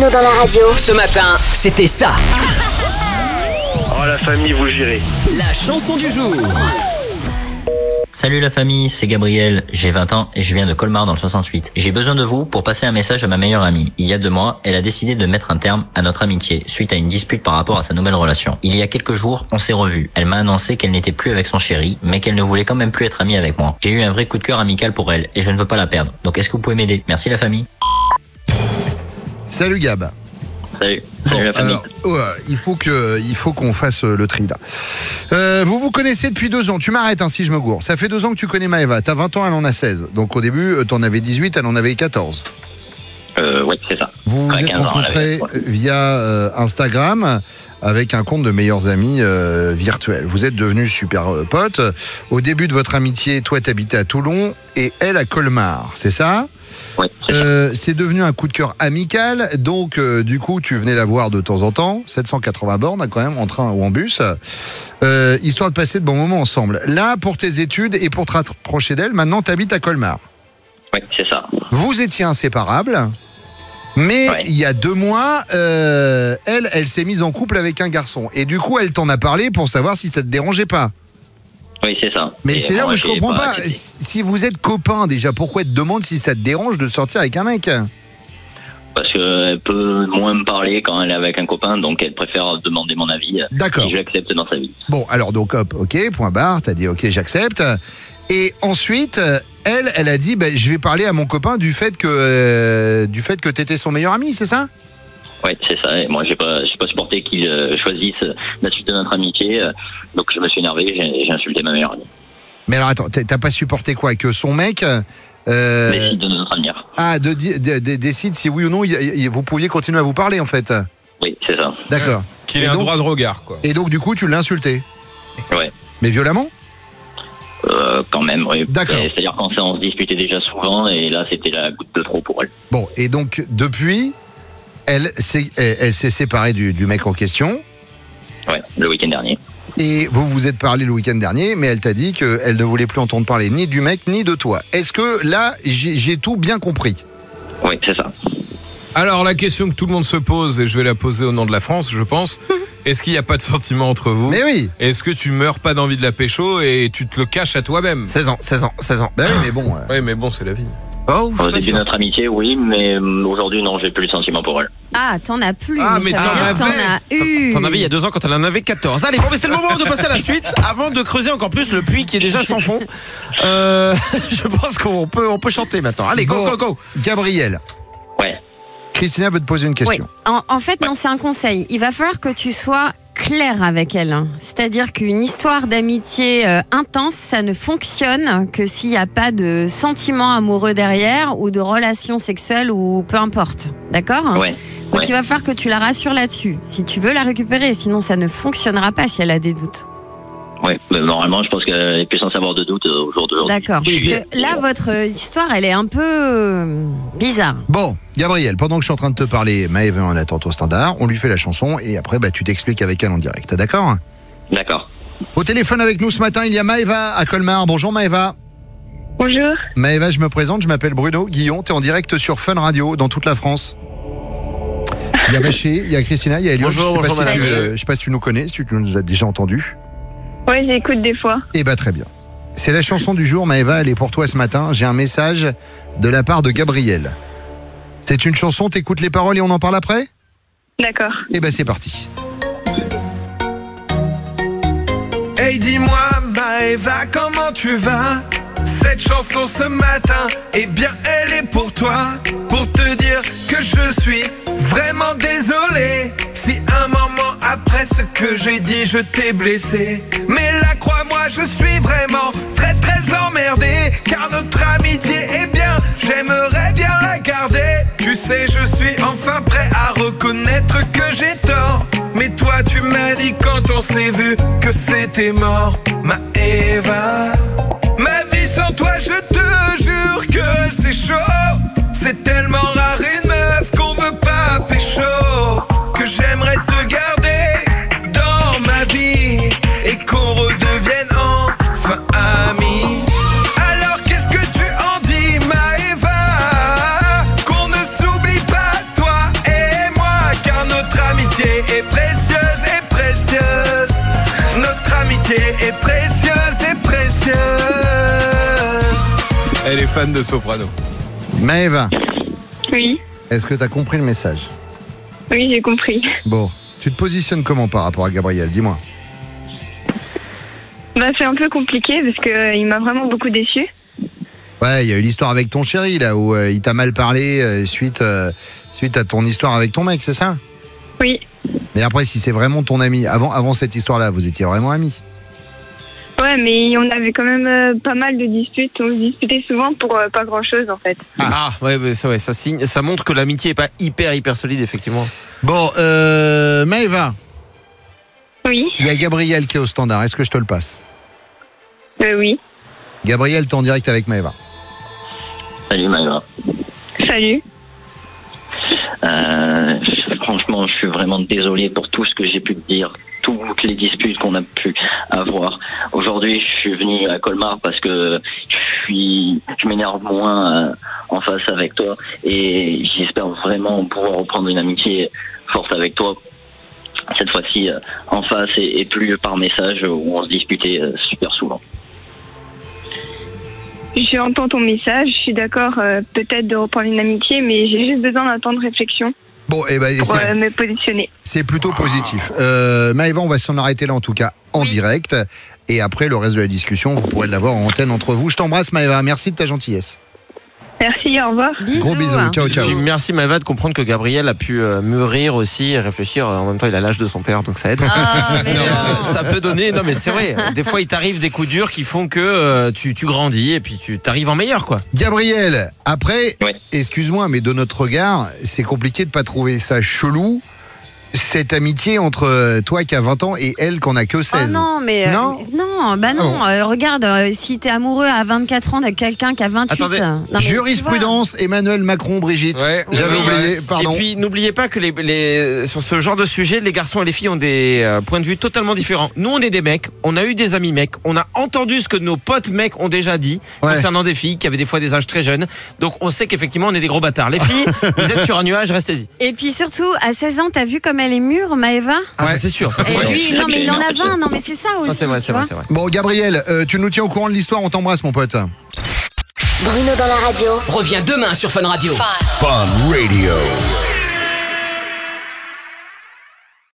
techno dans la radio. Ce matin, c'était ça. Oh la famille, vous gérez. La chanson du jour. Salut la famille, c'est Gabriel, j'ai 20 ans et je viens de Colmar dans le 68. J'ai besoin de vous pour passer un message à ma meilleure amie. Il y a 2 mois, elle a décidé de mettre un terme à notre amitié suite à une dispute par rapport à sa nouvelle relation. Il y a quelques jours, on s'est revus. Elle m'a annoncé qu'elle n'était plus avec son chéri, mais qu'elle ne voulait quand même plus être amie avec moi. J'ai eu un vrai coup de cœur amical pour elle et je ne veux pas la perdre. Donc est-ce que vous pouvez m'aider? Merci la famille. Salut Gab. Salut. Bon, Salut la famille. alors, il faut qu'on fasse le tri là. Vous vous connaissez depuis 2 ans. Tu m'arrêtes si je me gourre. Ça fait 2 ans que tu connais Maëva. T'as 20 ans, elle en a 16. Donc au début, t'en avais 18, elle en avait 14. Ouais, c'est ça. Vous vous êtes rencontrés via Instagram avec un compte de meilleurs amis virtuels. Vous êtes devenus super potes. Au début de votre amitié, toi t'habitais à Toulon et elle à Colmar, c'est ça? Ouais, c'est devenu un coup de cœur amical, donc du coup tu venais la voir de temps en temps, 780 bornes quand même, en train ou en bus, histoire de passer de bons moments ensemble. Là, pour tes études et pour te rapprocher d'elle, maintenant tu habites à Colmar. Ouais, c'est ça. Vous étiez inséparables, mais il y a 2 mois, elle s'est mise en couple avec un garçon, et du coup elle t'en a parlé pour savoir si ça te dérangeait pas. Oui, c'est ça. Mais c'est là où je comprends pas. Si vous êtes copains déjà, pourquoi elle te demande si ça te dérange de sortir avec un mec? Parce qu'elle peut moins me parler quand elle est avec un copain, donc elle préfère demander mon avis. D'accord. Si je l'accepte dans sa vie. Bon, alors donc hop, ok, point barre, t'as dit ok, j'accepte. Et ensuite, elle a dit, je vais parler à mon copain du fait que t'étais son meilleur ami, c'est ça? Oui, c'est ça. Et moi, j'ai pas supporté qu'il choisisse la suite de notre amitié. Donc, je me suis énervé, j'ai insulté ma meilleure amie. Mais alors, attends, t'as pas supporté quoi? Que son mec... décide de notre avenir. Ah, décide si oui ou non, vous pouviez continuer à vous parler, en fait. Oui, c'est ça. D'accord. Qu'il ait un droit de regard, quoi. Et donc, du coup, tu l'as insulté? Ouais. Mais violemment? Quand même, oui. D'accord. C'est-à-dire qu'on se disputait déjà souvent, et là, c'était la goutte de trop pour elle. Bon, et donc, depuis... Elle s'est séparée du mec en question. Ouais, le week-end dernier. Et vous vous êtes parlé le week-end dernier, mais elle t'a dit qu'elle ne voulait plus entendre parler ni du mec ni de toi. Est-ce que là, j'ai tout bien compris? Oui, c'est ça. Alors, la question que tout le monde se pose, et je vais la poser au nom de la France, je pense, est-ce qu'il n'y a pas de sentiment entre vous? Mais oui. Est-ce que tu meurs pas d'envie de la pécho et tu te le caches à toi-même? 16 ans. Ben oui, mais bon... Oui, mais bon, c'est la vie. Au début de notre amitié, oui, mais aujourd'hui, non, j'ai plus le sentiment pour elle. Ah, t'en as plus. Ah, mais ça veut dire que t'en as eu. T'en avais il y a 2 ans quand elle en avait 14. Allez, bon, mais c'est le moment de passer à la suite avant de creuser encore plus le puits qui est déjà sans fond. Je pense qu'on peut chanter maintenant. Allez, go. Gabriel. Ouais. Christina veut te poser une question. Oui. En fait, non, c'est un conseil. Il va falloir que tu sois clair avec elle. C'est-à-dire qu'une histoire d'amitié intense, ça ne fonctionne que s'il n'y a pas de sentiments amoureux derrière ou de relations sexuelles ou peu importe. D'accord? Ouais. Donc il va falloir que tu la rassures là-dessus. Si tu veux la récupérer, sinon ça ne fonctionnera pas si elle a des doutes. Oui, mais normalement, je pense qu'elle est plus censée avoir de doutes au jour d'aujourd'hui. D'accord. Parce que là, votre histoire, elle est un peu bizarre. Bon, Gabriel, pendant que je suis en train de te parler, Maëva en attente au standard, on lui fait la chanson et après, tu t'expliques avec elle en direct. D'accord? D'accord. Au téléphone avec nous ce matin, il y a Maëva à Colmar. Bonjour Maëva. Bonjour. Maëva, je me présente, je m'appelle Bruno Guillon. T'es en direct sur Fun Radio dans toute la France. Il y a Vaché, il y a Christina, il y a Elio. Bonjour, je sais pas si tu nous connais, si tu nous as déjà entendu. Ouais, j'écoute des fois. Eh ben très bien. C'est la chanson du jour, Maëva, elle est pour toi ce matin. J'ai un message de la part de Gabriel. C'est une chanson, t'écoutes les paroles et on en parle après? D'accord. Eh ben c'est parti. Hey, dis-moi, Maëva, comment tu vas? Cette chanson ce matin, eh bien elle est pour toi. Pour te dire que je suis vraiment désolé si un moment après ce que j'ai dit je t'ai blessé. Mais là crois-moi je suis vraiment très emmerdé, car notre amitié est bien, j'aimerais bien la garder. Tu sais je suis enfin prêt à reconnaître que j'ai tort. Mais toi tu m'as dit quand on s'est vu que c'était mort. Maëva, ma vie sans toi je te jure que c'est chaud. C'est tellement rare une meuf qu'on veut pas pécho, que j'aimerais te garder dans ma vie et qu'on redevienne enfin amis. Alors qu'est-ce que tu en dis Maëva? Qu'on ne s'oublie pas toi et moi. les fans de Soprano. Maëva, Oui, est-ce que t'as compris le message? oui, j'ai compris. Bon, tu te positionnes comment par rapport à Gabriel? Dis-moi. Bah, c'est un peu compliqué parce que il m'a vraiment beaucoup déçu. Ouais, il y a eu l'histoire avec ton chéri, là, où il t'a mal parlé suite à ton histoire avec ton mec, c'est ça? Oui. Mais après, si c'est vraiment ton ami, avant cette histoire-là, vous étiez vraiment amis? Ouais, mais on avait quand même pas mal de disputes. On se disputait souvent pour pas grand-chose, en fait. Ouais, ça montre que l'amitié est pas hyper solide, effectivement. Bon, Maëva, Oui, il y a Gabriel qui est au standard, est-ce que je te le passe? oui. Gabriel, t'es en direct avec Maëva. Salut Maëva. Salut. Franchement, je suis vraiment désolé pour tout ce que j'ai pu te dire, toutes les disputes qu'on a pu avoir. Aujourd'hui, je suis venu à Colmar parce que je m'énerve moins en face avec toi et j'espère vraiment pouvoir reprendre une amitié forte avec toi. Cette fois-ci en face et plus par message où on se disputait super souvent. J'entends ton message, je suis d'accord peut-être de reprendre une amitié, mais j'ai juste besoin d'un temps de réflexion Bon, pour me positionner. c'est plutôt positif. Maëva, on va s'en arrêter là en tout cas, en direct. Et après, le reste de la discussion, vous pourrez l'avoir en antenne entre vous. Je t'embrasse Maëva, merci de ta gentillesse. Merci, au revoir. Bisous. Gros bisous, ciao ciao. Puis merci Maëva de comprendre que Gabriel a pu mûrir aussi et réfléchir. En même temps, il a l'âge de son père, donc ça aide. Ah, mais non. Ça peut donner. Non, mais c'est vrai. Des fois, il t'arrive des coups durs qui font que tu grandis et puis tu t'arrives en meilleur, quoi. Gabriel, après, Ouais. excuse-moi, mais de notre regard, c'est compliqué de pas trouver ça chelou, cette amitié entre toi qui a 20 ans et elle qui en a que 16. Oh non, mais Non bah non. Ah Regarde, si t'es amoureux à 24 ans de quelqu'un qui a 28. Attendez. non, mais tu Jurisprudence, Emmanuel Macron, Brigitte. Ouais. J'avais Oui, oublié, pardon. Et puis n'oubliez pas que sur ce genre de sujet, les garçons et les filles ont des points de vue totalement différents. Nous, on est des mecs, on a eu des amis mecs, on a entendu ce que nos potes mecs ont déjà dit concernant des filles qui avaient des fois des âges très jeunes. Donc on sait qu'effectivement on est des gros bâtards. Les filles, vous êtes sur un nuage, restez-y. vois. Et puis surtout, à 16 ans, t'as vu comme elle est mûre, Maëva? Ah, Ouais. ça c'est sûr. Ça, c'est Et vrai. lui, non, mais il en a 20. Non, mais c'est ça aussi. Non, c'est vrai, tu c'est vrai, vois. c'est vrai. Bon, Gabriel, tu nous tiens au courant de l'histoire, on t'embrasse, mon pote. Bruno dans la radio. Reviens demain sur Fun Radio. Fun Radio.